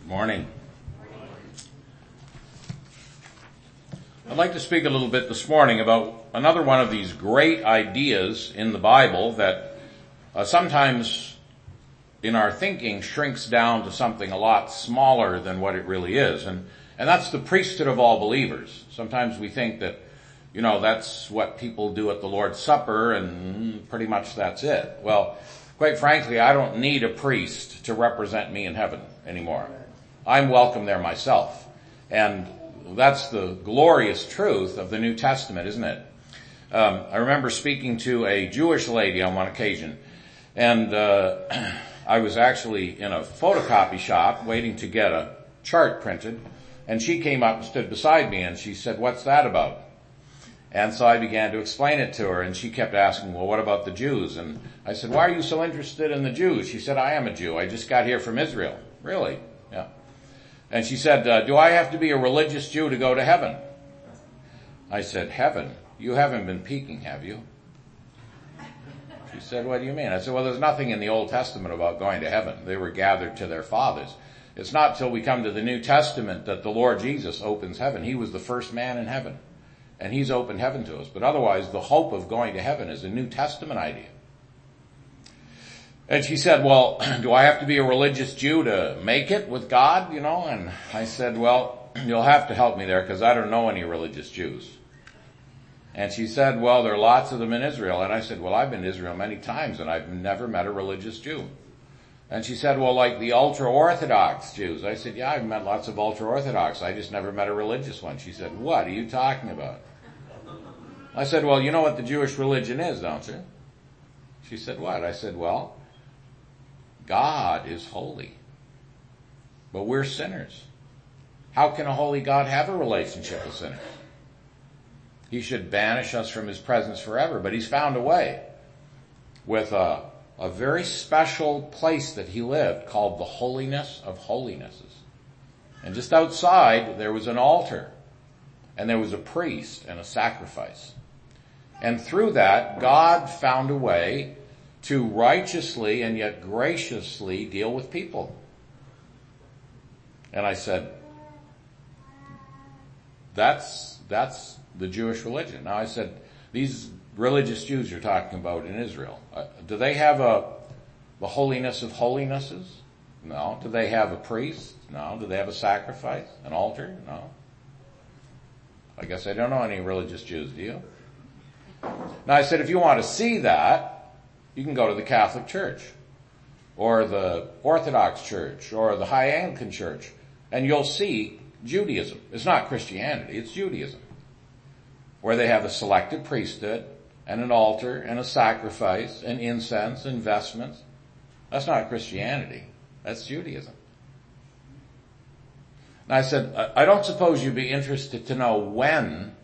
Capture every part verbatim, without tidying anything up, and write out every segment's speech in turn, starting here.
Morning. I'd like to speak a little bit this morning about another one of these great ideas in the Bible that uh, sometimes in our thinking shrinks down to something a lot smaller than what it really is. And, and that's the priesthood of all believers. Sometimes we think that, you know, that's what people do at the Lord's Supper and pretty much that's it. Well, quite frankly, I don't need a priest to represent me in heaven anymore. I'm welcome there myself. And that's the glorious truth of the New Testament, isn't it? Um, I remember speaking to a Jewish lady on one occasion, and uh, I was actually in a photocopy shop waiting to get a chart printed, and she came up and stood beside me, and she said, "What's that about?" And so I began to explain it to her, and she kept asking, "Well, what about the Jews?" And I said, "Why are you so interested in the Jews?" She said, "I am a Jew. I just got here from Israel." "Really?" "Yeah." And she said, uh, "Do I have to be a religious Jew to go to heaven?" I said, "Heaven? You haven't been peeking, have you?" She said, "What do you mean?" I said, "Well, there's nothing in the Old Testament about going to heaven. They were gathered to their fathers. It's not till we come to the New Testament that the Lord Jesus opens heaven. He was the first man in heaven, and he's opened heaven to us. But otherwise, the hope of going to heaven is a New Testament idea." And she said, "Well, do I have to be a religious Jew to make it with God, you know?" And I said, "Well, you'll have to help me there because I don't know any religious Jews." And she said, "Well, there are lots of them in Israel." And I said, "Well, I've been to Israel many times and I've never met a religious Jew." And she said, "Well, like the ultra-Orthodox Jews." I said, "Yeah, I've met lots of ultra-Orthodox. I just never met a religious one." She said, "What are you talking about?" I said, "Well, you know what the Jewish religion is, don't you?" She said, "What?" I said, "Well, God is holy, but we're sinners. How can a holy God have a relationship with sinners? He should banish us from his presence forever, but he's found a way with a, a very special place that he lived called the holiness of holinesses. And just outside there was an altar, and there was a priest and a sacrifice. And through that, God found a way to righteously and yet graciously deal with people. And I said, that's, that's the Jewish religion. Now I said, these religious Jews you're talking about in Israel, uh, do they have a, the holiness of holinesses? No. Do they have a priest? No. Do they have a sacrifice? An altar? No. I guess I don't know any religious Jews, do you? Now I said, if you want to see that, you can go to the Catholic Church or the Orthodox Church or the High Anglican Church, and you'll see Judaism. It's not Christianity, it's Judaism, where they have a selected priesthood and an altar and a sacrifice and incense and vestments. That's not Christianity, that's Judaism. And I said, I don't suppose you'd be interested to know when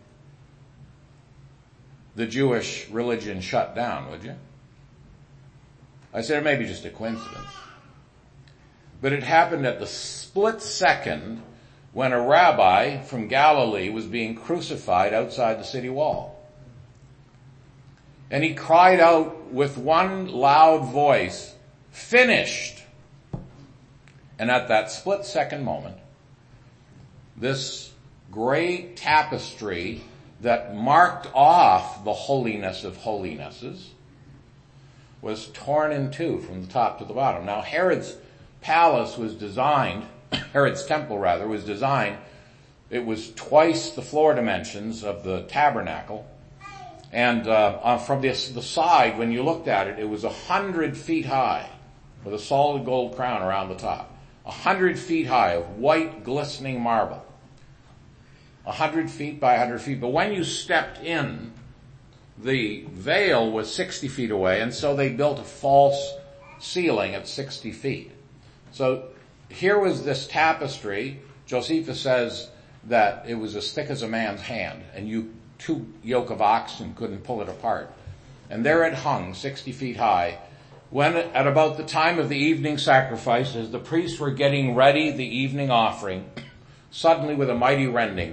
the Jewish religion shut down, would you? I said, it may be just a coincidence. But it happened at the split second when a rabbi from Galilee was being crucified outside the city wall. And he cried out with one loud voice, "Finished!" And at that split second moment, this great tapestry that marked off the holiness of holinesses was torn in two from the top to the bottom. Now Herod's palace was designed, Herod's temple rather, was designed, it was twice the floor dimensions of the tabernacle. And uh, from this, the side, when you looked at it, it was a hundred feet high with a solid gold crown around the top. A hundred feet high of white glistening marble. A hundred feet by a hundred feet. But when you stepped in, the veil was sixty feet away, and so they built a false ceiling at sixty feet. So here was this tapestry. Josephus says that it was as thick as a man's hand, and you two yoke of oxen couldn't pull it apart. And there it hung, sixty feet high, when at about the time of the evening sacrifice, as the priests were getting ready the evening offering, suddenly with a mighty rending,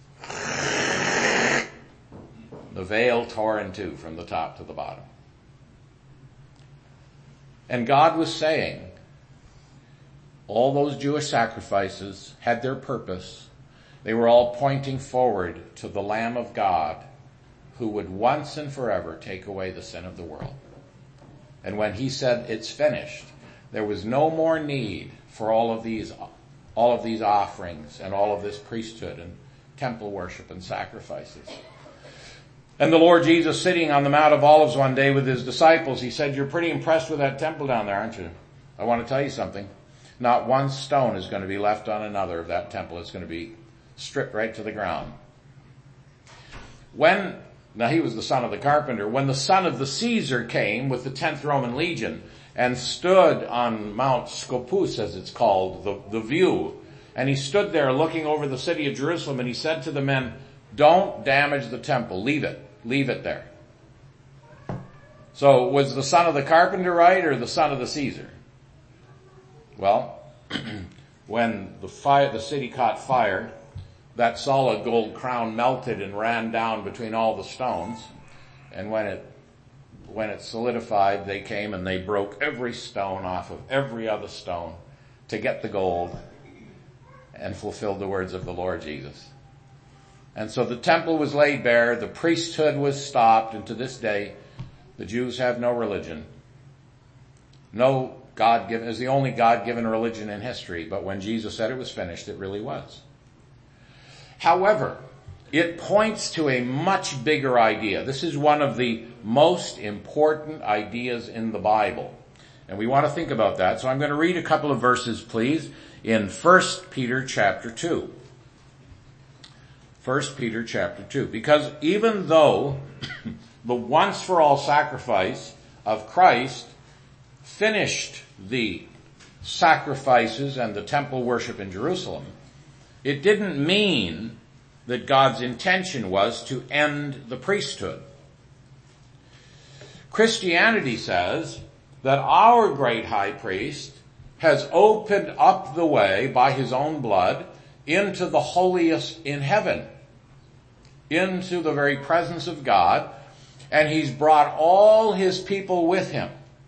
the veil tore in two from the top to the bottom. And God was saying, all those Jewish sacrifices had their purpose. They were all pointing forward to the Lamb of God who would once and forever take away the sin of the world. And when he said it's finished, there was no more need for all of these, all of these offerings and all of this priesthood and temple worship and sacrifices. And the Lord Jesus, sitting on the Mount of Olives one day with his disciples, he said, "You're pretty impressed with that temple down there, aren't you? I want to tell you something. Not one stone is going to be left on another of that temple. It's going to be stripped right to the ground." When, now he was the son of the carpenter, when the son of the Caesar came with the tenth Roman Legion and stood on Mount Scopus, as it's called, the, the view, and he stood there looking over the city of Jerusalem, and he said to the men, "Don't damage the temple. Leave it. Leave it there." So was the son of the carpenter right or the son of the Caesar? Well, when the fire, the city caught fire, that solid gold crown melted and ran down between all the stones. And when it, when it solidified, they came and they broke every stone off of every other stone to get the gold and fulfilled the words of the Lord Jesus. And so the temple was laid bare, the priesthood was stopped, and to this day, the Jews have no religion. No God-given, is the only God-given religion in history, but when Jesus said it was finished, it really was. However, it points to a much bigger idea. This is one of the most important ideas in the Bible, and we want to think about that. So I'm going to read a couple of verses, please, in First Peter chapter two. First Peter chapter two. Because even though the once-for-all sacrifice of Christ finished the sacrifices and the temple worship in Jerusalem, it didn't mean that God's intention was to end the priesthood. Christianity says that our great high priest has opened up the way by his own blood into the holiest in heaven, into the very presence of God, and he's brought all his people with him.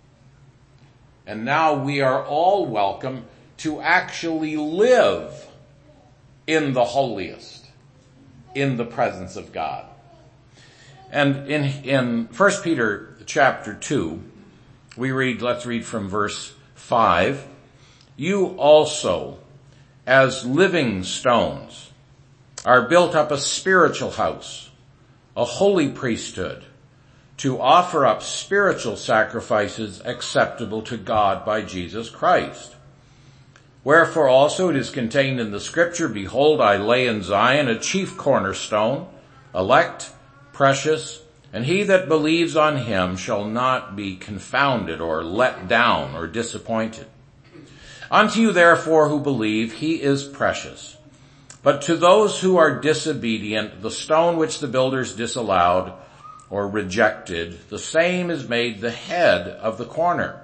And now we are all welcome to actually live in the holiest, in the presence of God. And in, in First Peter chapter two, we read, let's read from verse five. "You also, as living stones, are built up a spiritual house, a holy priesthood, to offer up spiritual sacrifices acceptable to God by Jesus Christ. Wherefore also it is contained in the scripture, Behold, I lay in Zion a chief cornerstone, elect, precious, and he that believes on him shall not be confounded or let down or disappointed. Unto you therefore who believe, he is precious. But to those who are disobedient, the stone which the builders disallowed or rejected, the same is made the head of the corner."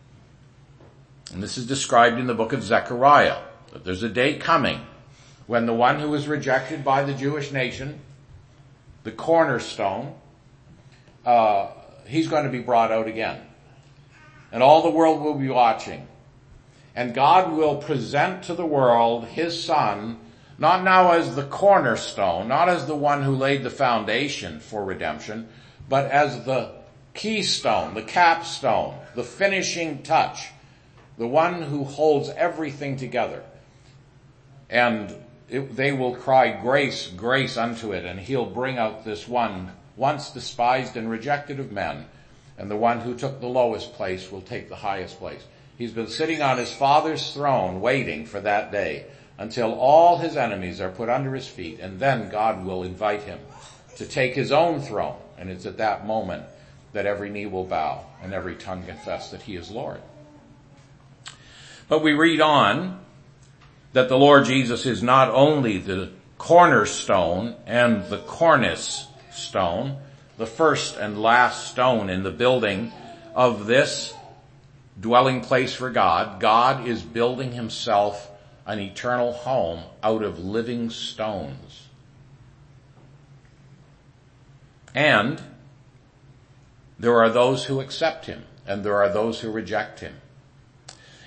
And this is described in the book of Zechariah, that there's a day coming when the one who was rejected by the Jewish nation, the cornerstone, uh, he's going to be brought out again. And all the world will be watching. And God will present to the world his son, not now as the cornerstone, not as the one who laid the foundation for redemption, but as the keystone, the capstone, the finishing touch, the one who holds everything together. And it, they will cry, "Grace, grace unto it," and he'll bring out this one, once despised and rejected of men, and the one who took the lowest place will take the highest place. He's been sitting on his Father's throne waiting for that day until all his enemies are put under his feet, and then God will invite him to take his own throne. And it's at that moment that every knee will bow and every tongue confess that he is Lord. But we read on that the Lord Jesus is not only the cornerstone and the cornice stone, the first and last stone in the building of this dwelling place for God. God is building himself an eternal home out of living stones. And there are those who accept him, and there are those who reject him.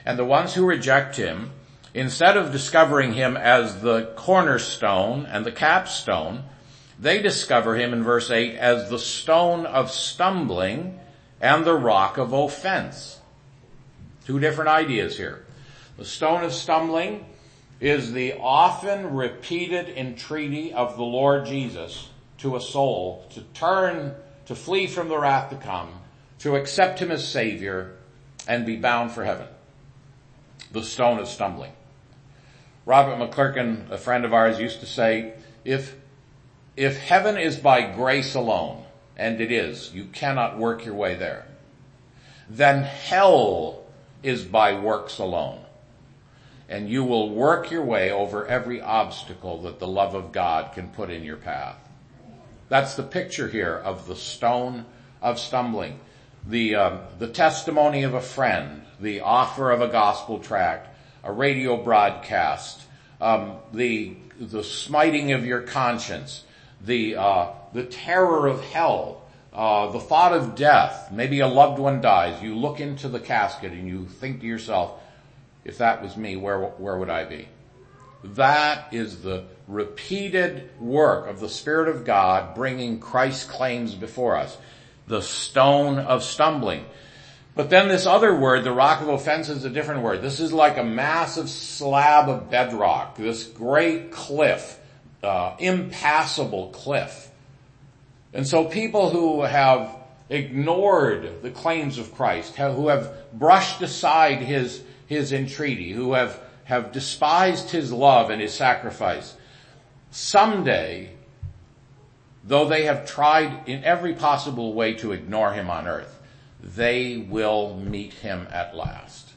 And the ones who reject him, instead of discovering him as the cornerstone and the capstone, they discover him in verse eight as the stone of stumbling and the rock of offense. Two different ideas here. The stone of stumbling is the often repeated entreaty of the Lord Jesus to a soul to turn, to flee from the wrath to come, to accept him as Savior, and be bound for heaven. The stone of stumbling. Robert McClurkin, a friend of ours, used to say, if, if heaven is by grace alone, and it is, you cannot work your way there, then hell is by works alone. And you will work your way over every obstacle that the love of God can put in your path. That's the picture here of the stone of stumbling. The, uh, the testimony of a friend, the offer of a gospel tract, a radio broadcast, um, the, the smiting of your conscience, the, uh, the terror of hell, uh, the thought of death. Maybe a loved one dies. You look into the casket and you think to yourself, if that was me, where, where would I be? That is the repeated work of the Spirit of God bringing Christ's claims before us. The stone of stumbling. But then this other word, the rock of offense, is a different word. This is like a massive slab of bedrock, this great cliff, uh, impassable cliff. And so people who have ignored the claims of Christ, who have brushed aside his his entreaty, who have, have despised his love and his sacrifice, someday, though they have tried in every possible way to ignore him on earth, they will meet him at last.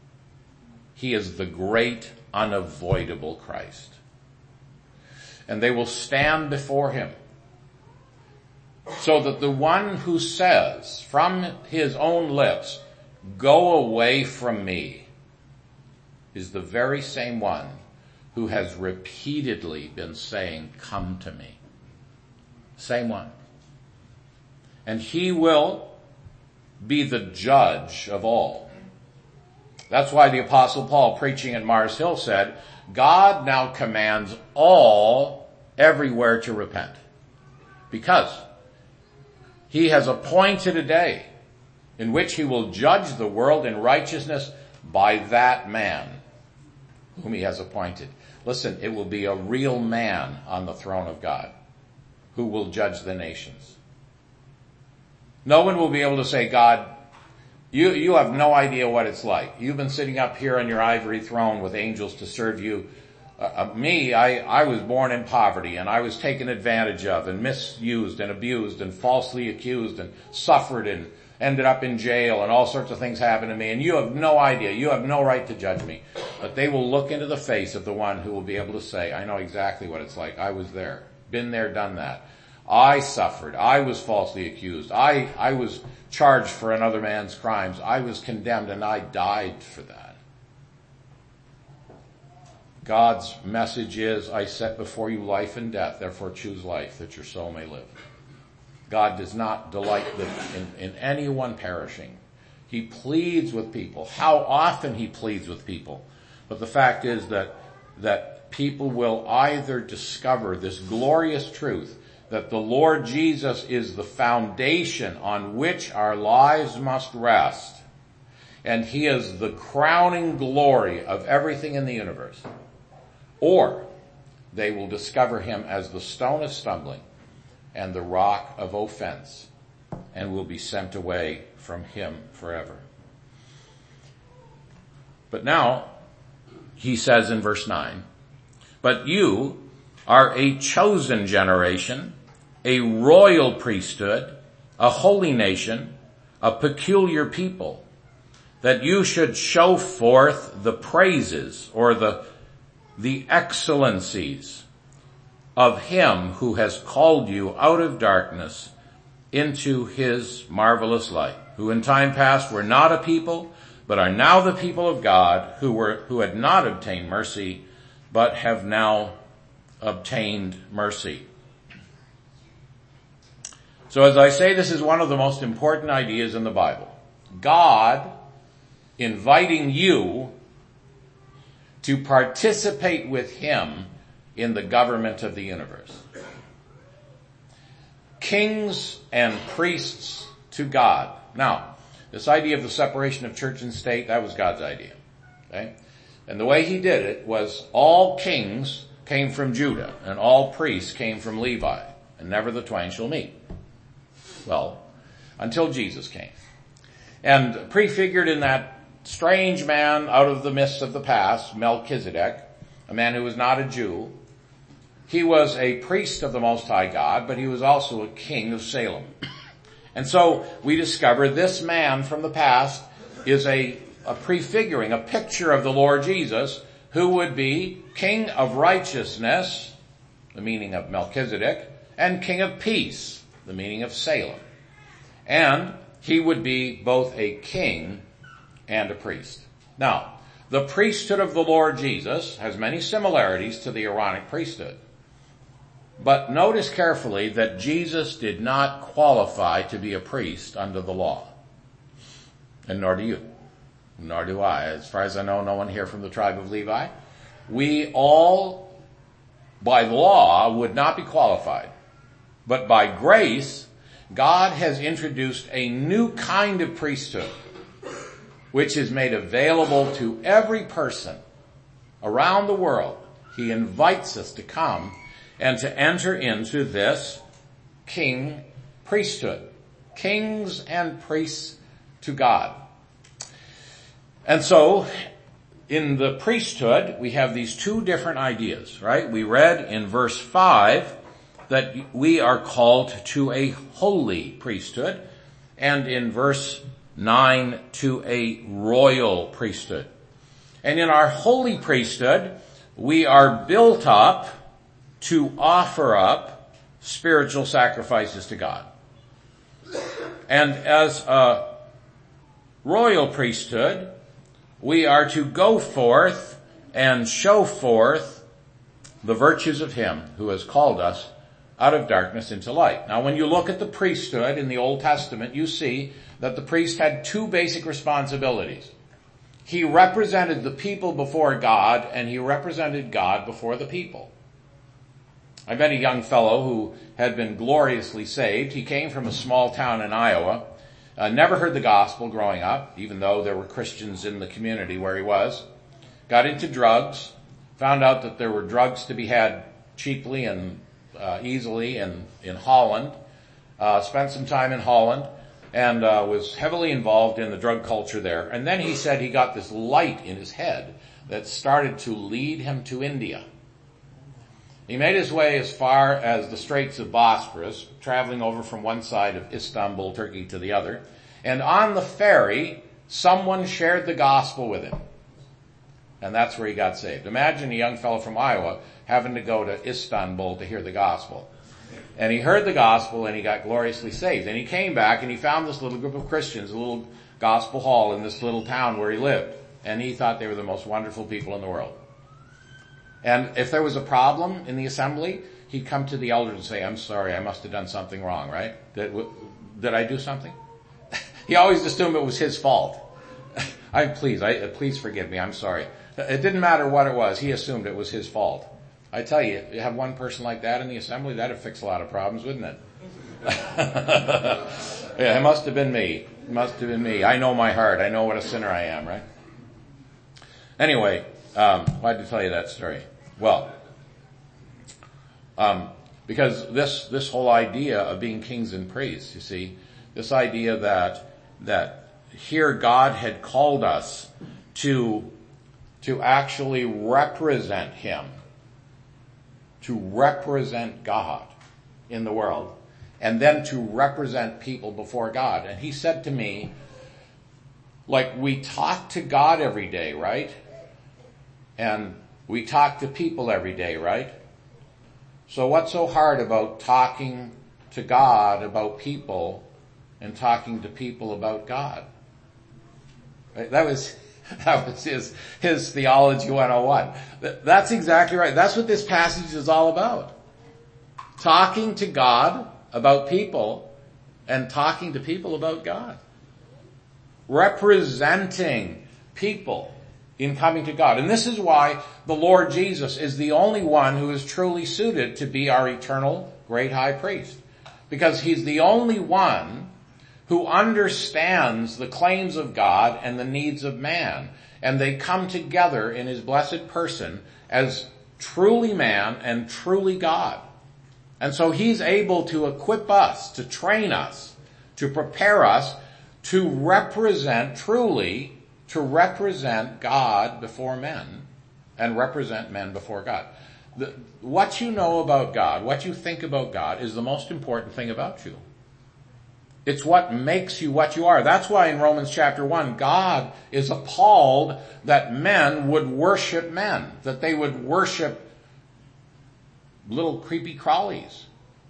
He is the great, unavoidable Christ. And they will stand before him, so that the one who says from his own lips, "Go away from me," is the very same one who has repeatedly been saying, "Come to me." Same one. And he will be the judge of all. That's why the Apostle Paul, preaching at Mars Hill, said, God now commands all everywhere to repent. Because he has appointed a day in which he will judge the world in righteousness by that man whom he has appointed. Listen, it will be a real man on the throne of God who will judge the nations. No one will be able to say, God, you, you have no idea what it's like. You've been sitting up here on your ivory throne with angels to serve you. Uh, uh, me, I, I was born in poverty and I was taken advantage of and misused and abused and falsely accused and suffered and ended up in jail and all sorts of things happened to me, and you have no idea. You have no right to judge me. But they will look into the face of the one who will be able to say, I know exactly what it's like. I was there. Been there, done that. I suffered. I was falsely accused. I, I was charged for another man's crimes. I was condemned and I died for that. God's message is, I set before you life and death, therefore choose life that your soul may live. God does not delight in, in anyone perishing. He pleads with people. How often he pleads with people. But the fact is that, that people will either discover this glorious truth that the Lord Jesus is the foundation on which our lives must rest, and he is the crowning glory of everything in the universe, or they will discover him as the stone of stumbling and the rock of offense, and will be sent away from him forever. But now, he says in verse nine, but you are a chosen generation, a royal priesthood, a holy nation, a peculiar people, that you should show forth the praises or the, the excellencies of him who has called you out of darkness into his marvelous light, who in time past were not a people, but are now the people of God, who were, who had not obtained mercy, but have now obtained mercy. So as I say, this is one of the most important ideas in the Bible. God inviting you to participate with him in the government of the universe. Kings and priests to God. Now, this idea of the separation of church and state, that was God's idea. Okay? And the way he did it was all kings came from Judah and all priests came from Levi, and never the twain shall meet. Well, until Jesus came. And prefigured in that strange man out of the mists of the past, Melchizedek, a man who was not a Jew. He was a priest of the Most High God, but he was also a king of Salem. And so we discover this man from the past is a, a prefiguring, a picture of the Lord Jesus, who would be king of righteousness, the meaning of Melchizedek, and king of peace, the meaning of Salem. And he would be both a king and a priest. Now, the priesthood of the Lord Jesus has many similarities to the Aaronic priesthood. But notice carefully that Jesus did not qualify to be a priest under the law. And nor do you. Nor do I. As far as I know, no one here from the tribe of Levi. We all, by law, would not be qualified. But by grace, God has introduced a new kind of priesthood, which is made available to every person around the world. He invites us to come and to enter into this king priesthood. Kings and priests to God. And so, in the priesthood, we have these two different ideas, right? We read in verse five that we are called to a holy priesthood, and in verse nine to a royal priesthood. And in our holy priesthood, we are built up to offer up spiritual sacrifices to God. And as a royal priesthood, we are to go forth and show forth the virtues of him who has called us out of darkness into light. Now, when you look at the priesthood in the Old Testament, you see that the priest had two basic responsibilities. He represented the people before God, and he represented God before the people. I met a young fellow who had been gloriously saved. He came from a small town in Iowa, uh, never heard the gospel growing up, even though there were Christians in the community where he was. Got into drugs, found out that there were drugs to be had cheaply and uh, easily in, in Holland, uh, spent some time in Holland, and uh, was heavily involved in the drug culture there. And then he said he got this light in his head that started to lead him to India. He made his way as far as the Straits of Bosporus, traveling over from one side of Istanbul, Turkey, to the other. And on the ferry, someone shared the gospel with him. And that's where he got saved. Imagine a young fellow from Iowa having to go to Istanbul to hear the gospel. And he heard the gospel and he got gloriously saved. And he came back and he found this little group of Christians, a little gospel hall in this little town where he lived. And he thought they were the most wonderful people in the world. And if there was a problem in the assembly, he'd come to the elders and say, I'm sorry, I must have done something wrong, right? Did, did I do something? He always assumed it was his fault. I, please, I, please forgive me, I'm sorry. It didn't matter what it was, he assumed it was his fault. I tell you, you have one person like that in the assembly, that'd fix a lot of problems, wouldn't it? Yeah, it must have been me. It must have been me. I know my heart. I know what a sinner I am, right? Anyway, um, why did I tell you that story? Well, um, because this, this whole idea of being kings and priests, you see, this idea that, that here God had called us to, to actually represent him, to represent God in the world, and then to represent people before God. And he said to me, like, we talk to God every day, right? And we talk to people every day, right? So what's so hard about talking to God about people and talking to people about God? Right? That was, that was his, his theology one oh one. That's exactly right. That's what this passage is all about. Talking to God about people and talking to people about God. Representing people in coming to God. And this is why the Lord Jesus is the only one who is truly suited to be our eternal great high priest. Because he's the only one who understands the claims of God and the needs of man. And they come together in his blessed person as truly man and truly God. And so he's able to equip us, to train us, to prepare us to represent truly, to represent God before men and represent men before God. The, what you know about God, what you think about God is the most important thing about you. It's what makes you what you are. That's why in Romans chapter one, God is appalled that men would worship men, that they would worship little creepy crawlies.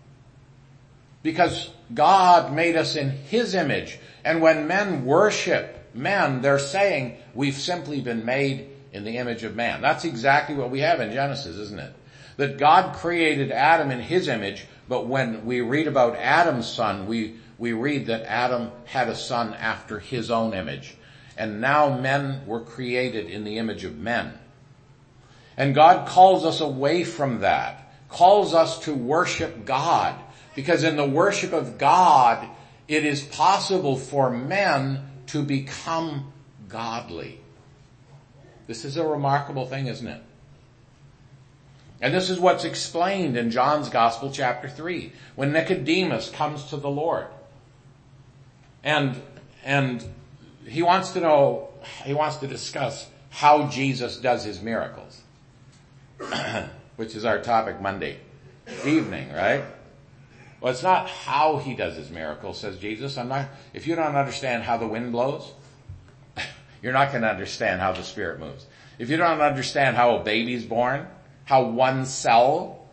Because God made us in his image. And when men worship men, they're saying we've simply been made in the image of man. That's exactly what we have in Genesis, isn't it? That God created Adam in his image, but when we read about Adam's son, we, we read that Adam had a son after his own image. And now men were created in the image of men. And God calls us away from that, calls us to worship God. Because in the worship of God, it is possible for men to become godly. This is a remarkable thing, isn't it? And this is what's explained in John's Gospel, chapter three, when Nicodemus comes to the Lord. And, and he wants to know, he wants to discuss how Jesus does his miracles, which is our topic Monday evening, right? Well, it's not how he does his miracles, says Jesus. I'm not, if you don't understand how the wind blows, you're not going to understand how the Spirit moves. If you don't understand how a baby's born, how one cell,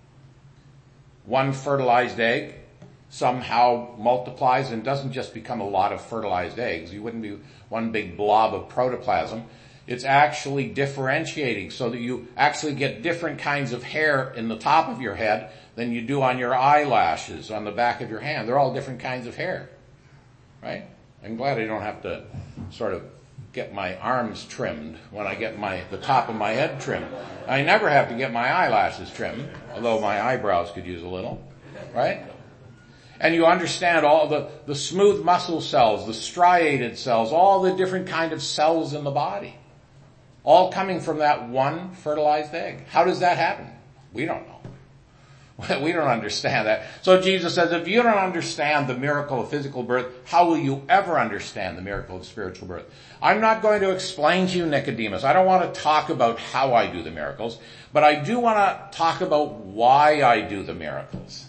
one fertilized egg, somehow multiplies and doesn't just become a lot of fertilized eggs. You wouldn't be one big blob of protoplasm. It's actually differentiating so that you actually get different kinds of hair in the top of your head than you do on your eyelashes on the back of your hand. They're all different kinds of hair, right? I'm glad I don't have to sort of get my arms trimmed when I get my the top of my head trimmed. I never have to get my eyelashes trimmed, although my eyebrows could use a little, right? And you understand all the, the smooth muscle cells, the striated cells, all the different kind of cells in the body, all coming from that one fertilized egg. How does that happen? We don't know. We don't understand that. So Jesus says, if you don't understand the miracle of physical birth, how will you ever understand the miracle of spiritual birth? I'm not going to explain to you, Nicodemus. I don't want to talk about how I do the miracles, but I do want to talk about why I do the miracles.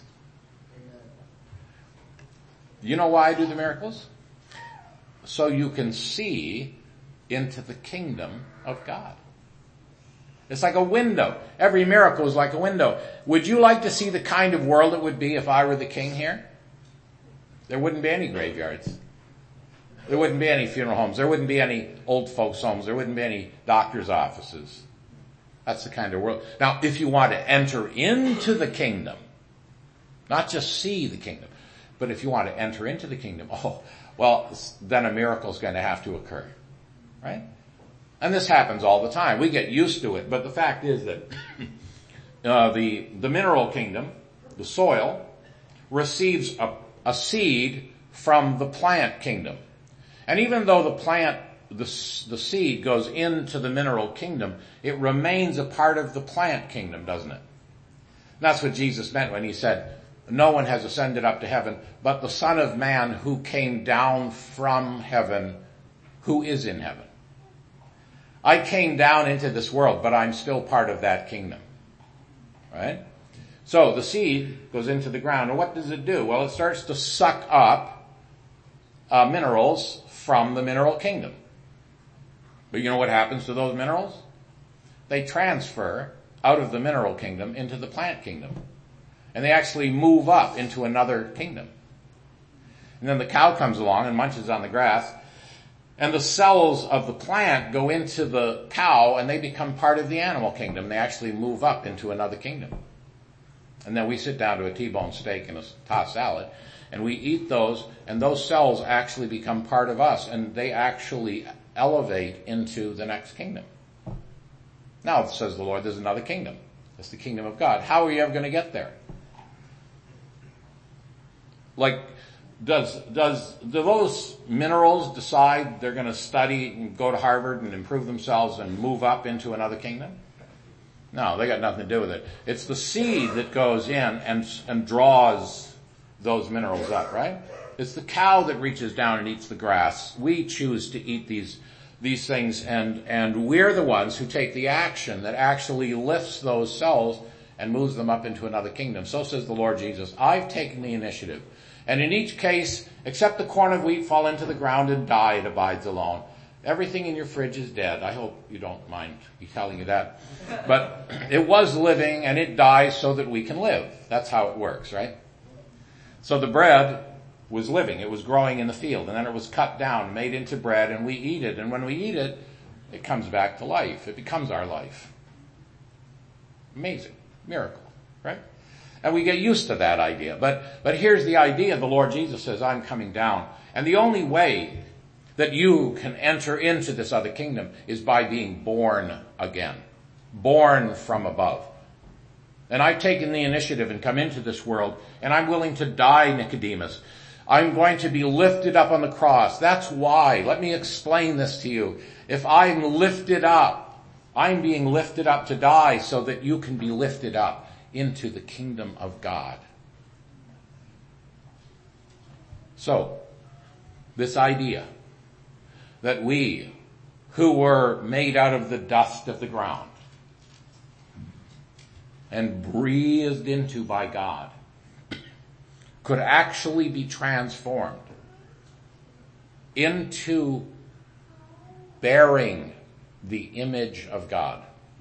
You know why I do the miracles? So you can see into the kingdom of God. It's like a window. Every miracle is like a window. Would you like to see the kind of world it would be if I were the king here? There wouldn't be any graveyards. There wouldn't be any funeral homes. There wouldn't be any old folks' homes. There wouldn't be any doctor's offices. That's the kind of world. Now, if you want to enter into the kingdom, not just see the kingdom, but if you want to enter into the kingdom, oh, well, then a miracle is going to have to occur, right? And this happens all the time. We get used to it, but the fact is that uh, the the mineral kingdom, the soil, receives a, a seed from the plant kingdom. And even though the plant, the, the seed goes into the mineral kingdom, it remains a part of the plant kingdom, doesn't it? And that's what Jesus meant when he said, no one has ascended up to heaven, but the Son of Man who came down from heaven, who is in heaven. I came down into this world, but I'm still part of that kingdom. Right? So the seed goes into the ground, and what does it do? Well, it starts to suck up uh, minerals from the mineral kingdom. But you know what happens to those minerals? They transfer out of the mineral kingdom into the plant kingdom. And they actually move up into another kingdom. And then the cow comes along and munches on the grass, and the cells of the plant go into the cow and they become part of the animal kingdom. They actually move up into another kingdom. And then we sit down to a T-bone steak and a tossed salad and we eat those, and those cells actually become part of us, and they actually elevate into the next kingdom. Now, says the Lord, there's another kingdom. It's the kingdom of God. How are you ever going to get there? Like, does, does, do those minerals decide they're going to study and go to Harvard and improve themselves and move up into another kingdom? No, they got nothing to do with it. It's the seed that goes in and, and draws those minerals up, right? It's the cow that reaches down and eats the grass. We choose to eat these, these things, and, and we're the ones who take the action that actually lifts those cells and moves them up into another kingdom. So says the Lord Jesus, I've taken the initiative. And in each case, except the corn of wheat fall into the ground and die, it abides alone. Everything in your fridge is dead. I hope you don't mind me telling you that. But it was living and it dies so that we can live. That's how it works, right? So the bread was living. It was growing in the field, and then it was cut down, made into bread, and we eat it. And when we eat it, it comes back to life. It becomes our life. Amazing. Miracle, right? And we get used to that idea. But, but here's the idea. The Lord Jesus says, I'm coming down. And the only way that you can enter into this other kingdom is by being born again. Born from above. And I've taken the initiative and come into this world, and I'm willing to die, Nicodemus. I'm going to be lifted up on the cross. That's why. Let me explain this to you. If I'm lifted up, I'm being lifted up to die so that you can be lifted up into the kingdom of God. So, this idea that we, who were made out of the dust of the ground and breathed into by God, could actually be transformed into bearing the image of God.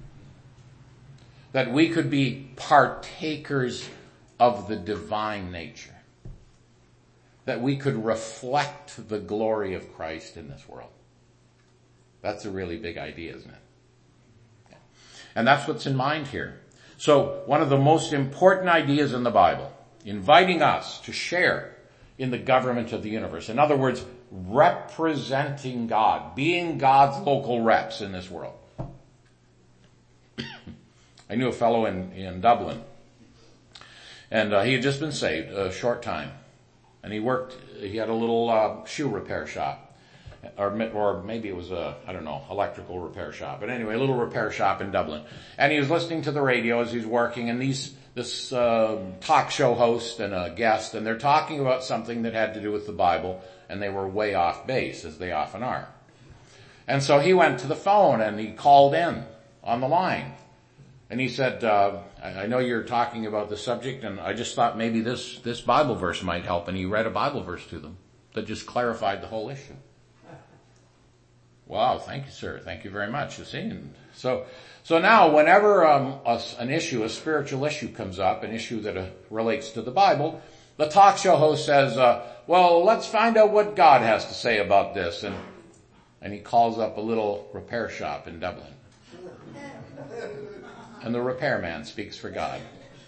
That we could be partakers of the divine nature. That we could reflect the glory of Christ in this world. That's a really big idea, isn't it? And that's what's in mind here. So one of the most important ideas in the Bible, inviting us to share in the government of the universe. In other words, representing God, being God's local reps in this world. I knew a fellow in, in Dublin, and uh, he had just been saved a short time, and he worked, he had a little uh, shoe repair shop, or, or maybe it was a, I don't know, electrical repair shop, but anyway, a little repair shop in Dublin. And he was listening to the radio as he's working, and these, this uh, talk show host and a guest, and they're talking about something that had to do with the Bible, and they were way off base, as they often are. And so he went to the phone, and he called in on the line. And he said, uh, I know you're talking about the subject, and I just thought maybe this, this Bible verse might help. And he read a Bible verse to them that just clarified the whole issue. Wow, thank you, sir. Thank you very much. You see, and so, so now whenever um, a, an issue, a spiritual issue comes up, an issue that uh, relates to the Bible, the talk show host says, uh, well, let's find out what God has to say about this. And, and he calls up a little repair shop in Dublin. And the repairman speaks for God.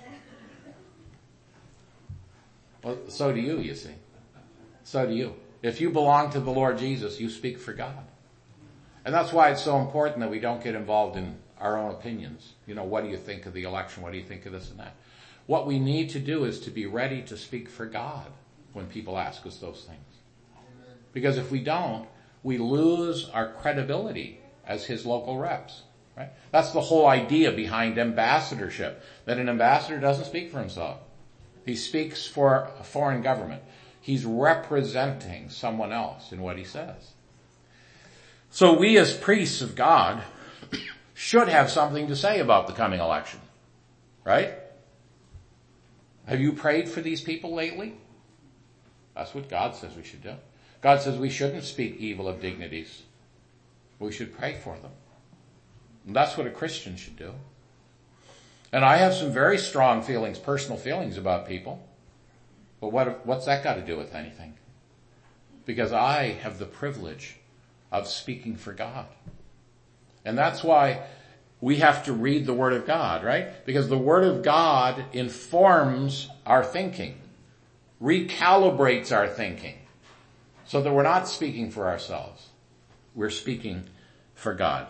Well, so do you, you see. So do you. If you belong to the Lord Jesus, you speak for God. And that's why it's so important that we don't get involved in our own opinions. You know, what do you think of the election? What do you think of this and that? What we need to do is to be ready to speak for God when people ask us those things. Because if we don't, we lose our credibility as his local reps. Right? That's the whole idea behind ambassadorship, that an ambassador doesn't speak for himself. He speaks for a foreign government. He's representing someone else in what he says. So we as priests of God should have something to say about the coming election. Right? Have you prayed for these people lately? That's what God says we should do. God says we shouldn't speak evil of dignities. We should pray for them. And that's what a Christian should do. And I have some very strong feelings, personal feelings about people. But what, what's that got to do with anything? Because I have the privilege of speaking for God. And that's why we have to read the Word of God, right? Because the Word of God informs our thinking, recalibrates our thinking, so that we're not speaking for ourselves. We're speaking for God.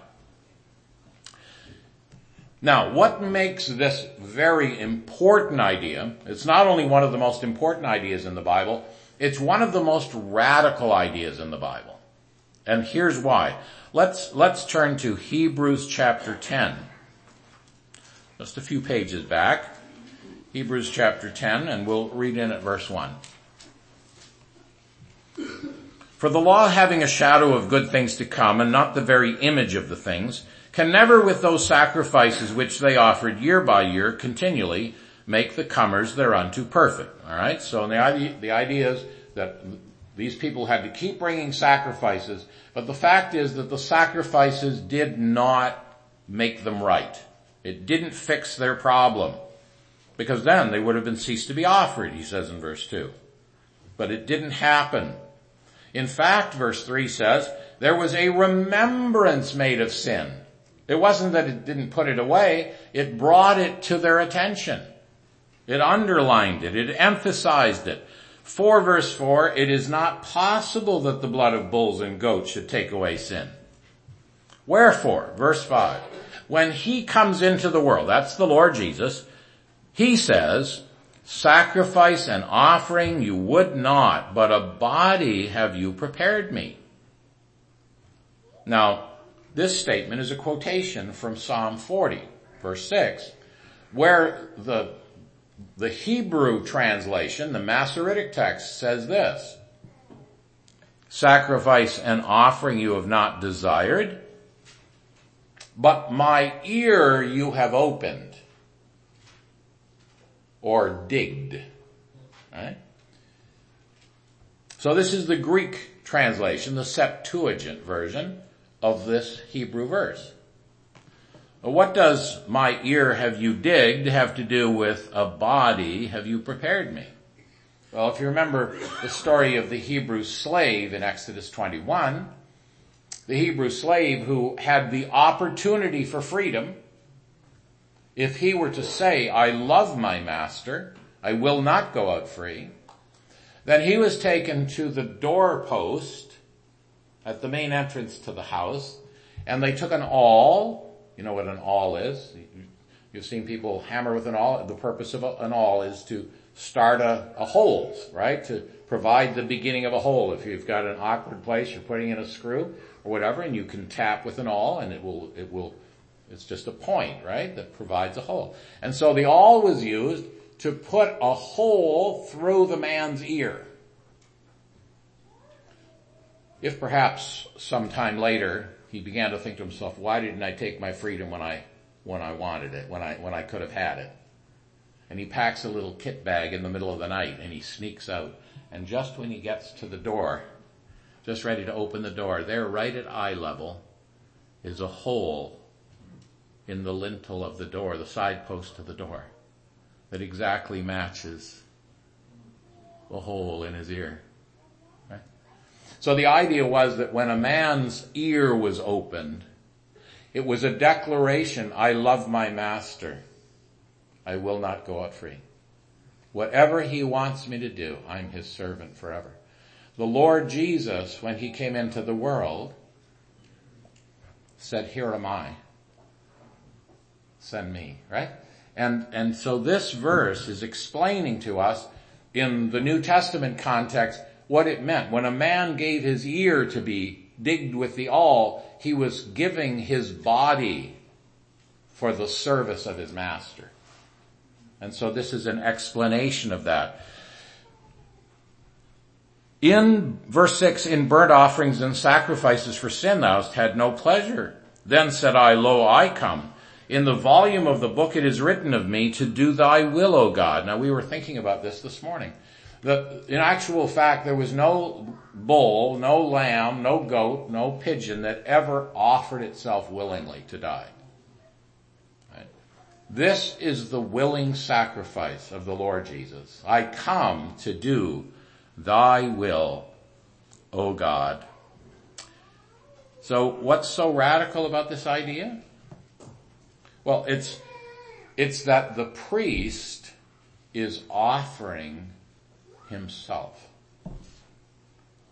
Now, what makes this very important idea, it's not only one of the most important ideas in the Bible, it's one of the most radical ideas in the Bible. And here's why. Let's, let's turn to Hebrews chapter ten. Just a few pages back. Hebrews chapter ten, and we'll read in at verse one. For the law, having a shadow of good things to come, and not the very image of the things, can never with those sacrifices which they offered year by year continually make the comers thereunto perfect. Alright, so the idea, the idea is that these people had to keep bringing sacrifices, but the fact is that the sacrifices did not make them right. It didn't fix their problem, because then they would have been ceased to be offered, he says in verse two. But it didn't happen. In fact, verse three says, there was a remembrance made of sin. It wasn't that it didn't put it away, it brought it to their attention. It underlined it, it emphasized it. For verse four, it is not possible that the blood of bulls and goats should take away sin. Wherefore, verse five, when he comes into the world, that's the Lord Jesus, he says, sacrifice and offering you would not, but a body have you prepared me. Now, this statement is a quotation from Psalm forty, verse six, where the, the Hebrew translation, the Masoretic text, says this: sacrifice and offering you have not desired, but my ear you have opened, or digged. Right? So this is the Greek translation, the Septuagint version of this Hebrew verse. What does my ear have you digged have to do with a body have you prepared me? Well, if you remember the story of the Hebrew slave in Exodus twenty-one, the Hebrew slave who had the opportunity for freedom, if he were to say, I love my master, I will not go out free, then he was taken to the doorpost at the main entrance to the house, and they took an awl. You know what an awl is? You've seen people hammer with an awl. The purpose of an awl is to start a, a hole, right? To provide the beginning of a hole. If you've got an awkward place, you're putting in a screw or whatever, and you can tap with an awl, and it will, it will, it's just a point, right? That provides a hole. And so the awl was used to put a hole through the man's ear. If perhaps sometime later he began to think to himself, why didn't I take my freedom when I, when I wanted it, when I, when I could have had it? And he packs a little kit bag in the middle of the night and he sneaks out. And just when he gets to the door, just ready to open the door, there right at eye level is a hole in the lintel of the door, the side post of the door, that exactly matches the hole in his ear. So the idea was that when a man's ear was opened, it was a declaration, I love my master. I will not go out free. Whatever he wants me to do, I'm his servant forever. The Lord Jesus, when he came into the world, said, here am I. Send me, right? And, and so this verse is explaining to us in the New Testament context what it meant. When a man gave his ear to be digged with the awl, he was giving his body for the service of his master. And so this is an explanation of that. In verse six, in burnt offerings and sacrifices for sin thou hast had no pleasure. Then said I, lo, I come. In the volume of the book it is written of me to do thy will, O God. Now we were thinking about this this morning. The, in actual fact, there was no bull, no lamb, no goat, no pigeon that ever offered itself willingly to die. Right? This is the willing sacrifice of the Lord Jesus. I come to do thy will, O God. So what's so radical about this idea? Well, it's, it's that the priest is offering himself.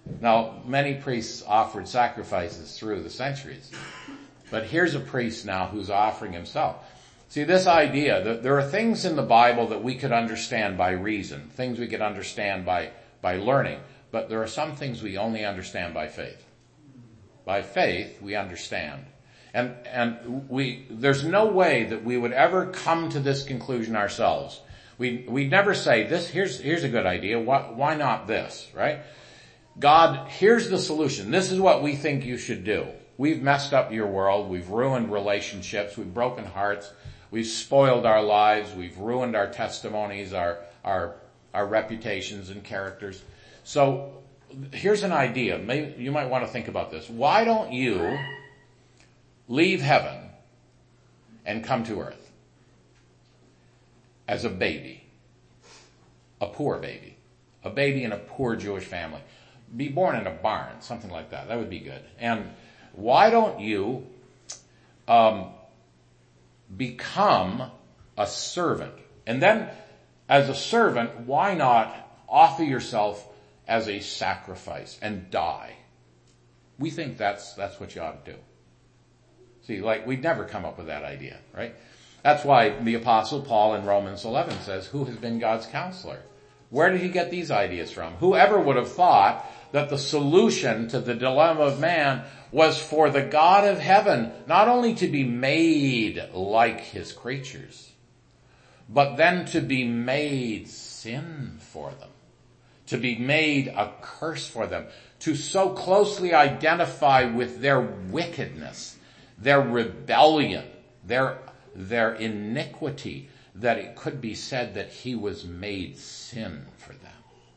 Now, many priests offered sacrifices through the centuries. But here's a priest now who's offering himself. See, this idea that there are things in the Bible that we could understand by reason, things we could understand by, by learning, but there are some things we only understand by faith. By faith, we understand. And, and we, there's no way that we would ever come to this conclusion ourselves. We, we'd never say, this, here's, here's a good idea. Why, why not this, right? God, here's the solution. This is what we think you should do. We've messed up your world. We've ruined relationships. We've broken hearts. We've spoiled our lives. We've ruined our testimonies, our, our, our reputations and characters. So here's an idea. Maybe you might want to think about this. Why don't you leave heaven and come to earth as a baby, a poor baby, a baby in a poor Jewish family? Be born in a barn, something like that. That would be good. And why don't you um, become a servant? And then, as a servant, why not offer yourself as a sacrifice and die? We think that's that's what you ought to do. See, like, we'd never come up with that idea, right? That's why the Apostle Paul in Romans eleven says, who has been God's counselor? Where did he get these ideas from? Whoever would have thought that the solution to the dilemma of man was for the God of heaven not only to be made like his creatures, but then to be made sin for them, to be made a curse for them, to so closely identify with their wickedness, their rebellion, their, their iniquity, that it could be said that he was made sin for them.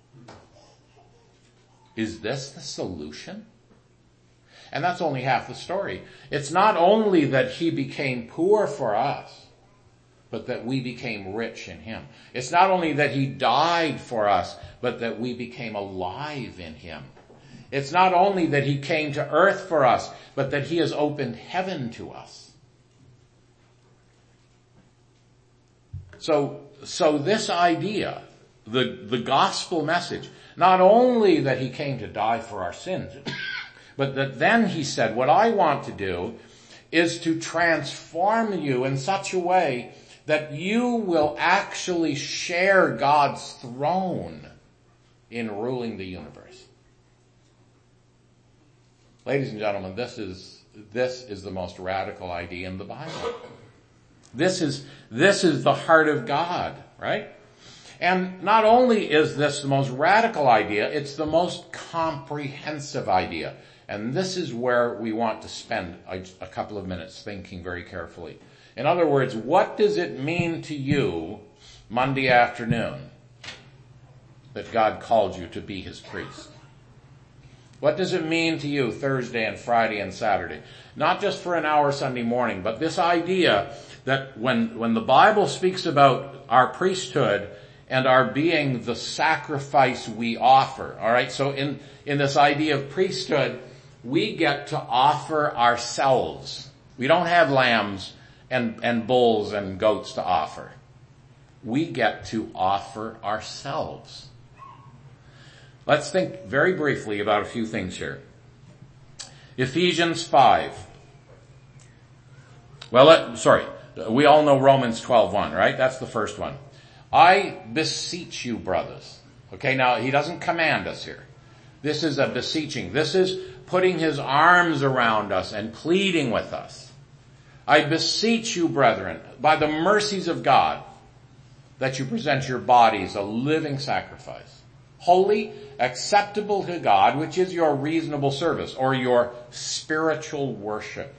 Is this the solution? And that's only half the story. It's not only that he became poor for us, but that we became rich in him. It's not only that he died for us, but that we became alive in him. It's not only that he came to earth for us, but that he has opened heaven to us. So, so this idea, the, the gospel message, not only that he came to die for our sins, but that then he said, what I want to do is to transform you in such a way that you will actually share God's throne in ruling the universe. Ladies and gentlemen, this is, this is the most radical idea in the Bible. This is, this is the heart of God, right? And not only is this the most radical idea, it's the most comprehensive idea. And this is where we want to spend a, a couple of minutes thinking very carefully. In other words, what does it mean to you Monday afternoon that God called you to be his priest? What does it mean to you Thursday and Friday and Saturday? Not just for an hour Sunday morning, but this idea that when, when the Bible speaks about our priesthood and our being the sacrifice we offer, all right? So in, in this idea of priesthood, we get to offer ourselves. We don't have lambs and, and bulls and goats to offer. We get to offer ourselves. Let's think very briefly about a few things here. Ephesians five. Well, let, sorry. We all know Romans twelve one, right? That's the first one. I beseech you, brothers. Okay, now he doesn't command us here. This is a beseeching. This is putting his arms around us and pleading with us. I beseech you, brethren, by the mercies of God, that you present your bodies a living sacrifice, holy, acceptable to God, which is your reasonable service or your spiritual worship.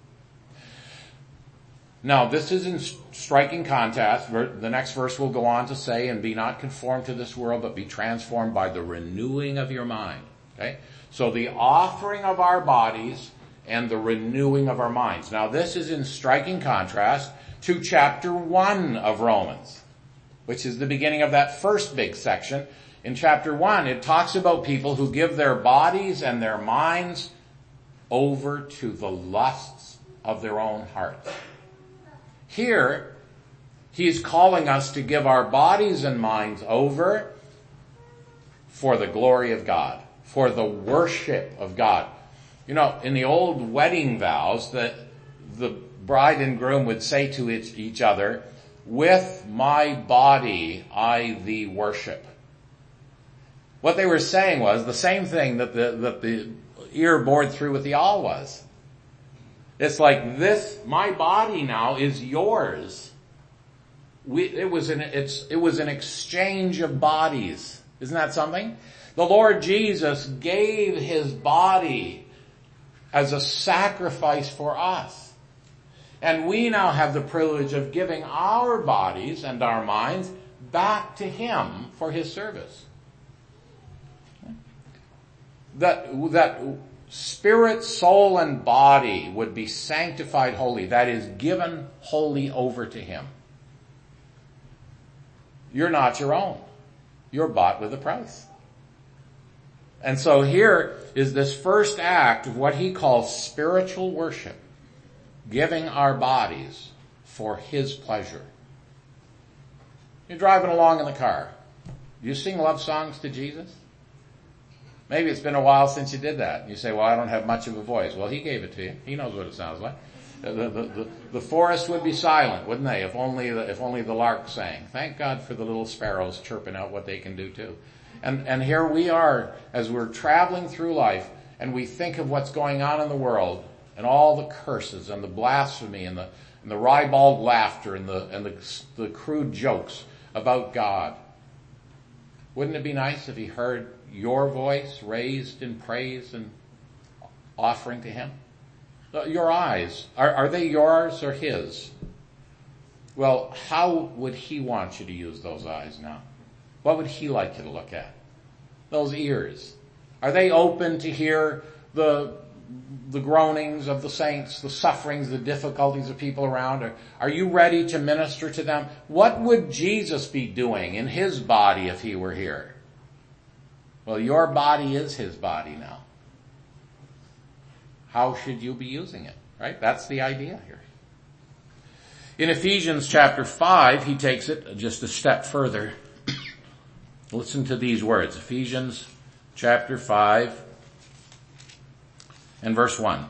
Now, this is in striking contrast. The next verse will go on to say, and be not conformed to this world, but be transformed by the renewing of your mind. Okay? So the offering of our bodies and the renewing of our minds. Now, this is in striking contrast to chapter one of Romans, which is the beginning of that first big section. In chapter one, it talks about people who give their bodies and their minds over to the lusts of their own hearts. Here, he's calling us to give our bodies and minds over for the glory of God, for the worship of God. You know, in the old wedding vows, the, the bride and groom would say to each, each other, with my body I thee worship. What they were saying was the same thing that the, that the ear bored through with the awl was. It's like this, my body now is yours. We, it was an, it's, it was an exchange of bodies. Isn't that something? The Lord Jesus gave his body as a sacrifice for us. And we now have the privilege of giving our bodies and our minds back to him for his service. That, that spirit, soul, and body would be sanctified wholly. That is, given wholly over to him. You're not your own. You're bought with a price. And so here is this first act of what he calls spiritual worship. Giving our bodies for his pleasure. You're driving along in the car. Do you sing love songs to Jesus? Maybe it's been a while since you did that. You say, well, I don't have much of a voice. Well, he gave it to you. He knows what it sounds like. The, the, the, the forest would be silent, wouldn't they, if only the, if only the lark sang. Thank God for the little sparrows chirping out what they can do too. And, and here we are as we're traveling through life and we think of what's going on in the world and all the curses and the blasphemy and the, and the ribald laughter and the, and the, the crude jokes about God. Wouldn't it be nice if he heard your voice raised in praise and offering to him? Your eyes, are, are they yours or his? Well, how would he want you to use those eyes now? What would he like you to look at? Those ears, are they open to hear the the groanings of the saints, the sufferings, the difficulties of people around? Are, are you ready to minister to them? What would Jesus be doing in his body if he were here? Well, your body is his body now. How should you be using it? Right? That's the idea here. In Ephesians chapter five, he takes it just a step further. Listen to these words. Ephesians chapter five and verse one.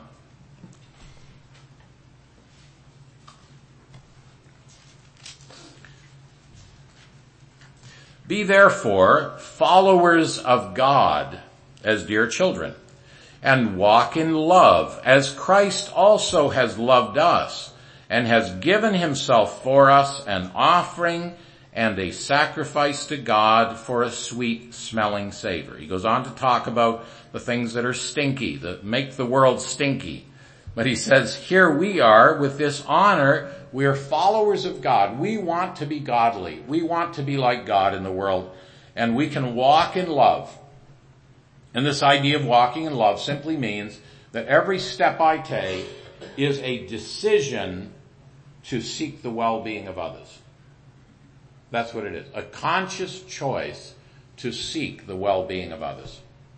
Be therefore followers of God as dear children, and walk in love as Christ also has loved us and has given himself for us, an offering and a sacrifice to God for a sweet smelling savor. He goes on to talk about the things that are stinky, that make the world stinky. But he says, here we are with this honor. We are followers of God. We want to be godly. We want to be like God in the world. And we can walk in love. And this idea of walking in love simply means that every step I take is a decision to seek the well-being of others. That's what it is. A conscious choice to seek the well-being of others.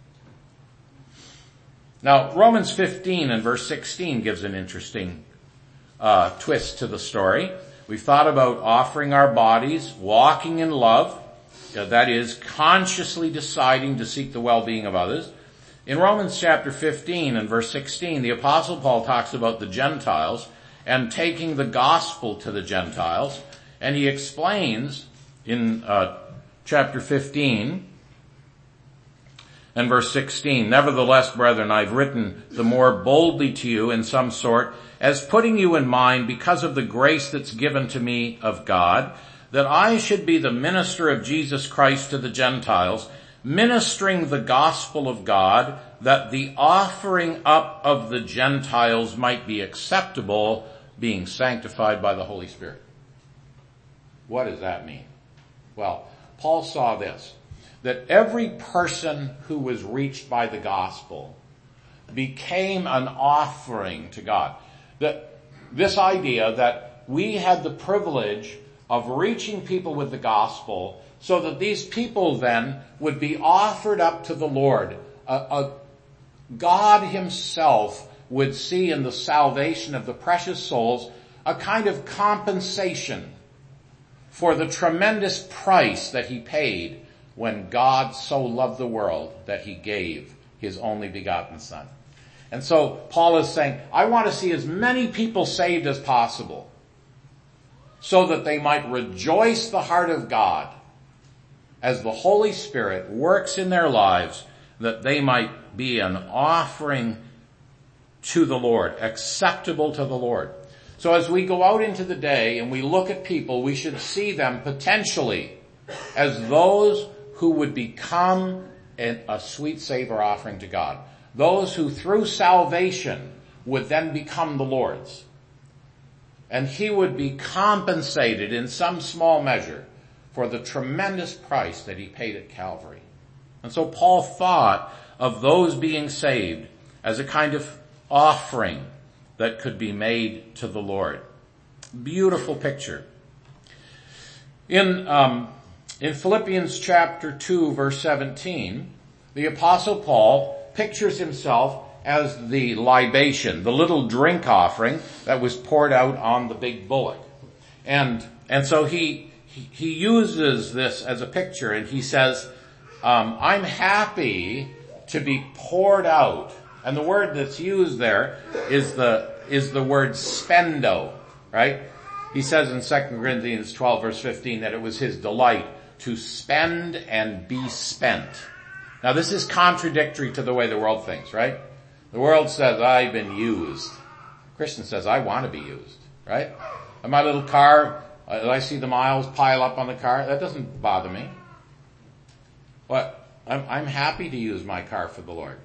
Now, Romans fifteen and verse sixteen gives an interesting uh, twist to the story. We've thought about offering our bodies, walking in love. Uh, that is, consciously deciding to seek the well-being of others. In Romans chapter fifteen and verse sixteen, the Apostle Paul talks about the Gentiles and taking the gospel to the Gentiles. And he explains in uh, chapter fifteen and verse sixteen, nevertheless, brethren, I've written the more boldly to you in some sort, as putting you in mind because of the grace that's given to me of God, that I should be the minister of Jesus Christ to the Gentiles, ministering the gospel of God, that the offering up of the Gentiles might be acceptable, being sanctified by the Holy Spirit. What does that mean? Well, Paul saw this, that every person who was reached by the gospel became an offering to God. That this idea that we had the privilege of reaching people with the gospel so that these people then would be offered up to the Lord. A, a God himself would see in the salvation of the precious souls a kind of compensation for the tremendous price that he paid when God so loved the world that he gave his only begotten Son. And so Paul is saying, I want to see as many people saved as possible so that they might rejoice the heart of God as the Holy Spirit works in their lives, that they might be an offering to the Lord, acceptable to the Lord. So as we go out into the day and we look at people, we should see them potentially as those who would become a sweet savor offering to God. Those who through salvation would then become the Lord's. And he would be compensated in some small measure for the tremendous price that he paid at Calvary. And so Paul thought of those being saved as a kind of offering that could be made to the Lord. Beautiful picture. In, um, in Philippians chapter two, verse seventeen, the Apostle Paul pictures himself as the libation, the little drink offering that was poured out on the big bullock. And, and so he, he, he uses this as a picture, and he says, um, I'm happy to be poured out. And the word that's used there is the, is the word spendo, right? He says in Second Corinthians twelve verse fifteen that it was his delight to spend and be spent. Now this is contradictory to the way the world thinks, right? The world says, I've been used. Christian says, I want to be used, right? And my little car, uh, I see the miles pile up on the car. That doesn't bother me. But I'm, I'm happy to use my car for the Lord.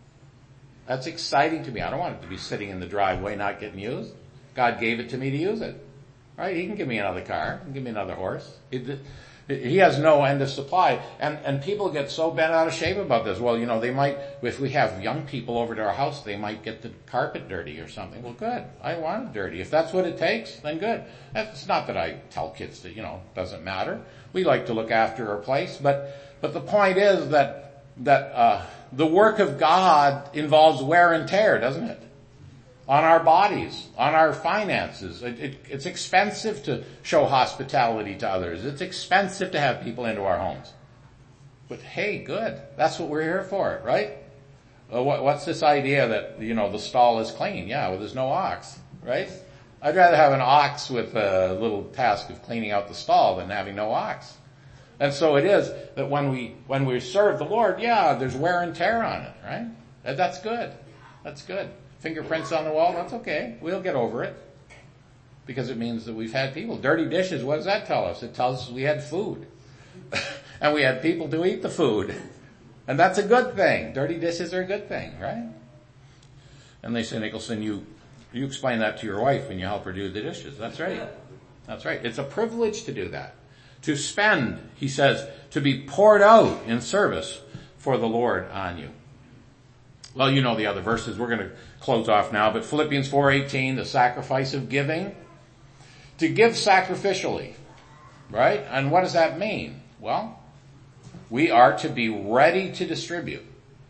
That's exciting to me. I don't want it to be sitting in the driveway not getting used. God gave it to me to use it, right? He can give me another car. He can give me another horse. It, He has no end of supply. And, and people get so bent out of shape about this. Well, you know, they might, if we have young people over to our house, they might get the carpet dirty or something. Well, good. I want it dirty. If that's what it takes, then good. It's not that I tell kids that, you know, doesn't matter. We like to look after our place. But, but the point is that, that, uh, the work of God involves wear and tear, doesn't it? On our bodies, on our finances. It, it, it's expensive to show hospitality to others. It's expensive to have people into our homes. But hey, good. That's what we're here for, right? Uh, what, what's this idea that, you know, the stall is clean? Yeah, well, there's no ox, right? I'd rather have an ox with a little task of cleaning out the stall than having no ox. And so it is that when we, when we serve the Lord, yeah, there's wear and tear on it, right? That, that's good. That's good. Fingerprints on the wall, that's okay. We'll get over it. Because it means that we've had people. Dirty dishes, what does that tell us? It tells us we had food. And we had people to eat the food. And that's a good thing. Dirty dishes are a good thing, right? And they say, Nicholson, you, you explain that to your wife when you help her do the dishes. That's right. That's right. It's a privilege to do that. To spend, he says, to be poured out in service for the Lord on you. Well, you know the other verses. We're going to close off now. But Philippians four eighteen, the sacrifice of giving. To give sacrificially. Right? And what does that mean? Well, we are to be ready to distribute.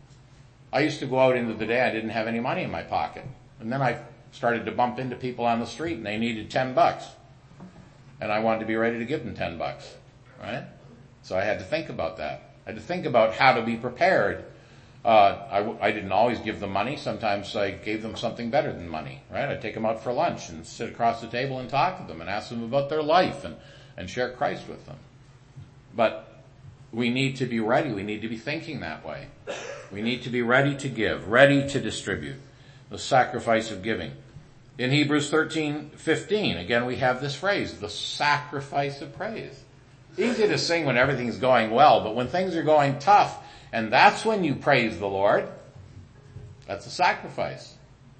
I used to go out into the day, I didn't have any money in my pocket. And then I started to bump into people on the street and they needed ten bucks. And I wanted to be ready to give them ten bucks. Right? So I had to think about that. I had to think about how to be prepared. Uh, I, I didn't always give them money. Sometimes I gave them something better than money, right? I'd take them out for lunch and sit across the table and talk to them and ask them about their life and, and share Christ with them. But we need to be ready. We need to be thinking that way. We need to be ready to give, ready to distribute. The sacrifice of giving. In Hebrews thirteen fifteen, again we have this phrase, the sacrifice of praise. Easy to sing when everything's going well, but when things are going tough, and that's when you praise the Lord, that's a sacrifice.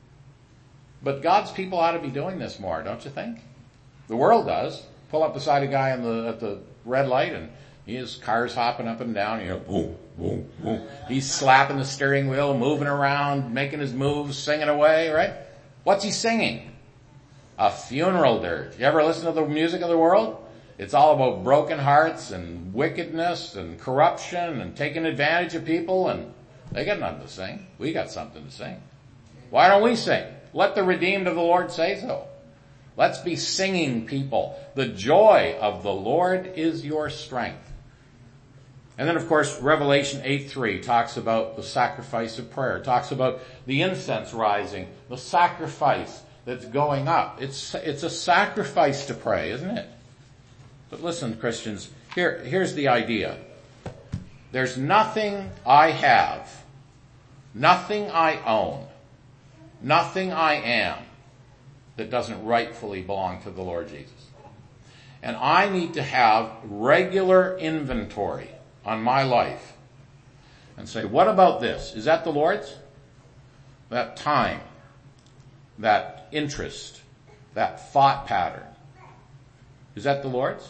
But God's people ought to be doing this more, don't you think? The world does. Pull up beside a guy in the, at the red light and his car's hopping up and down, you know, boom, boom, boom. He's slapping the steering wheel, moving around, making his moves, singing away, right? What's he singing? A funeral dirge. You ever listen to the music of the world? It's all about broken hearts and wickedness and corruption and taking advantage of people, and they got nothing to sing. We got something to sing. Why don't we sing? Let the redeemed of the Lord say so. Let's be singing people. The joy of the Lord is your strength. And then, of course, Revelation eight three talks about the sacrifice of prayer. It talks about the incense rising, the sacrifice that's going up. It's, it's a sacrifice to pray, isn't it? But listen, Christians, here, here's the idea. There's nothing I have, nothing I own, nothing I am that doesn't rightfully belong to the Lord Jesus. And I need to have regular inventory on my life and say, what about this? Is that the Lord's? That time, that interest, that thought pattern, is that the Lord's?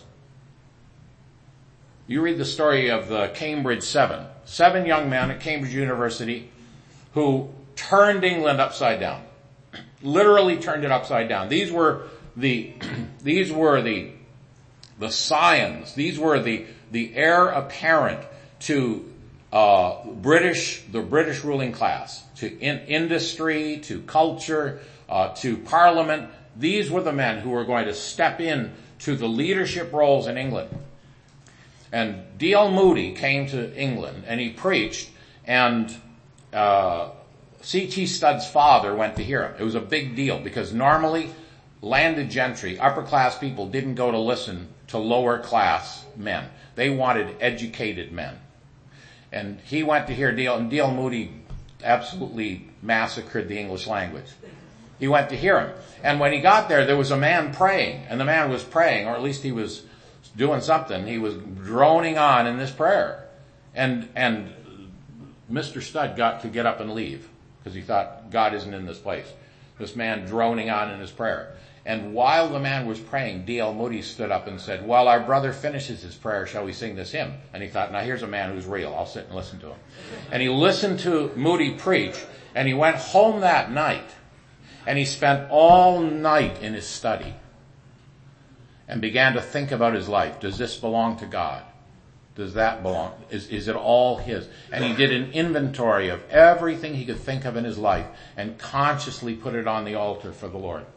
You read the story of the Cambridge Seven. Seven young men at Cambridge University who turned England upside down. Literally turned it upside down. These were the, these were the, the scions. These were the, the heir apparent to, uh, British, the British ruling class, to in, industry, to culture, uh, to parliament. These were the men who were going to step in to the leadership roles in England. And D L Moody came to England and he preached, and uh C T Studd's father went to hear him. It was a big deal because normally landed gentry, upper class people didn't go to listen to lower class men. They wanted educated men. And he went to hear D L, and D L Moody absolutely massacred the English language. He went to hear him. And when he got there, there was a man praying, and the man was praying, or at least he was doing something. He was droning on in this prayer. And, and Mister Studd got to get up and leave because he thought, God isn't in this place. This man droning on in his prayer. And while the man was praying, D L Moody stood up and said, while our brother finishes his prayer, shall we sing this hymn? And he thought, now here's a man who's real. I'll sit and listen to him. And he listened to Moody preach, and he went home that night, and he spent all night in his study and began to think about his life. Does this belong to God? Does that belong? Is, is it all his? And he did an inventory of everything he could think of in his life and consciously put it on the altar for the Lord.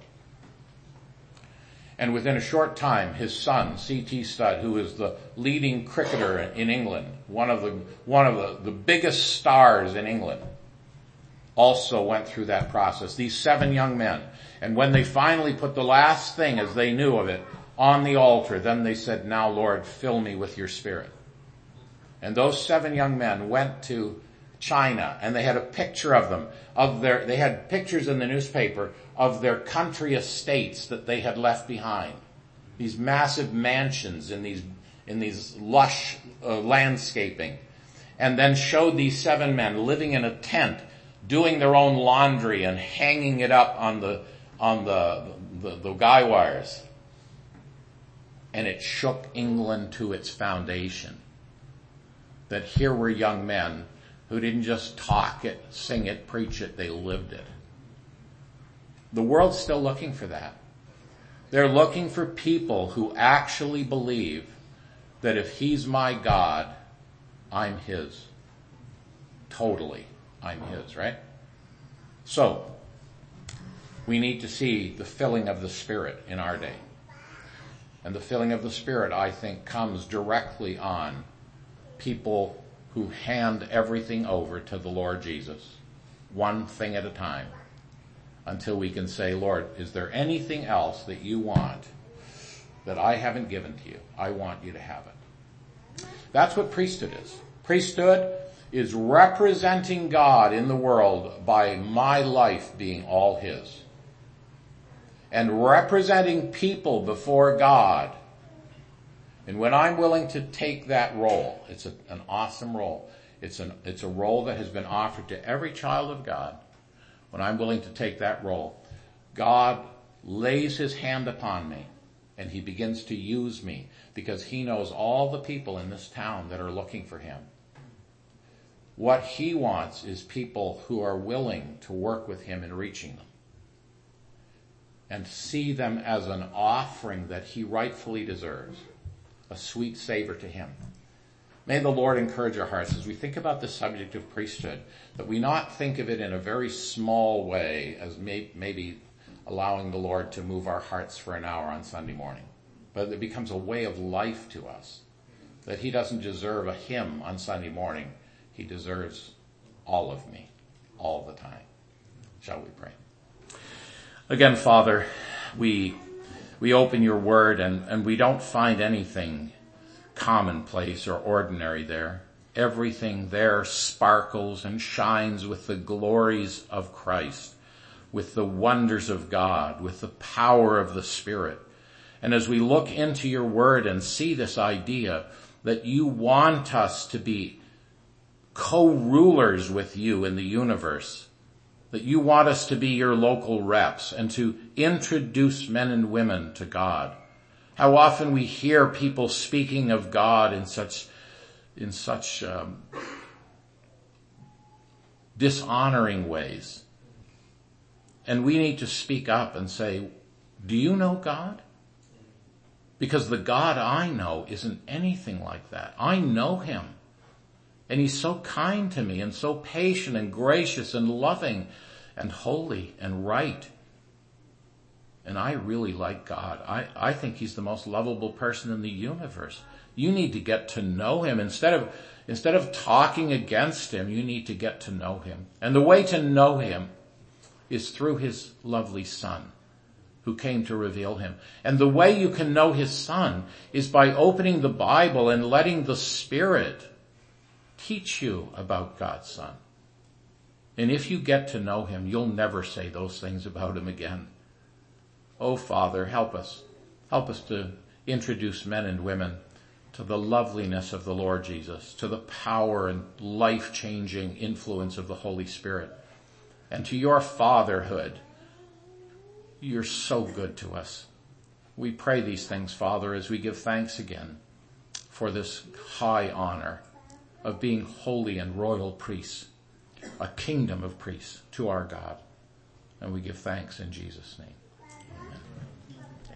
And within a short time, his son, C T Studd, who is the leading cricketer in England, one of the, one of the, the biggest stars in England, also went through that process. These seven young men. And when they finally put the last thing, as they knew of it, on the altar, then they said, now Lord, fill me with your Spirit. And those seven young men went to China, and they had a picture of them, of their, they had pictures in the newspaper of their country estates that they had left behind. These massive mansions in these, in these lush uh, landscaping. And then showed these seven men living in a tent, doing their own laundry and hanging it up on the, on the, the, the guy wires. And it shook England to its foundation. That here were young men who didn't just talk it, sing it, preach it, they lived it. The world's still looking for that. They're looking for people who actually believe that if he's my God, I'm his. Totally, I'm his, right? So, we need to see the filling of the Spirit in our day. And the filling of the Spirit, I think, comes directly on people who hand everything over to the Lord Jesus, one thing at a time, until we can say, Lord, is there anything else that you want that I haven't given to you? I want you to have it. That's what priesthood is. Priesthood is representing God in the world by my life being all his. And representing people before God. And when I'm willing to take that role, it's a, an awesome role. It's an, it's a role that has been offered to every child of God. When I'm willing to take that role, God lays his hand upon me and he begins to use me because he knows all the people in this town that are looking for him. What he wants is people who are willing to work with him in reaching them and see them as an offering that he rightfully deserves, a sweet savor to him. May the Lord encourage our hearts as we think about the subject of priesthood, that we not think of it in a very small way as may, maybe allowing the Lord to move our hearts for an hour on Sunday morning, but it becomes a way of life to us, that he doesn't deserve a hymn on Sunday morning. He deserves all of me, all the time. Shall we pray? Again, Father, we we open your word and, and we don't find anything commonplace or ordinary there. Everything there sparkles and shines with the glories of Christ, with the wonders of God, with the power of the Spirit. And as we look into your word and see this idea that you want us to be co-rulers with you in the universe, that you want us to be your local reps and to introduce men and women to God. How often we hear people speaking of God in such, in such um, dishonoring ways. And we need to speak up and say, do you know God? Because the God I know isn't anything like that. I know him. And he's so kind to me and so patient and gracious and loving and holy and right. And I really like God. I, I think he's the most lovable person in the universe. You need to get to know him. Instead of, instead of talking against him, you need to get to know him. And the way to know him is through his lovely Son, who came to reveal him. And the way you can know his Son is by opening the Bible and letting the Spirit teach you about God's Son. And if you get to know him, you'll never say those things about him again. Oh, Father, help us. Help us to introduce men and women to the loveliness of the Lord Jesus, to the power and life-changing influence of the Holy Spirit, and to your fatherhood. You're so good to us. We pray these things, Father, as we give thanks again for this high honor of being holy and royal priests, a kingdom of priests to our God. And we give thanks in Jesus' name.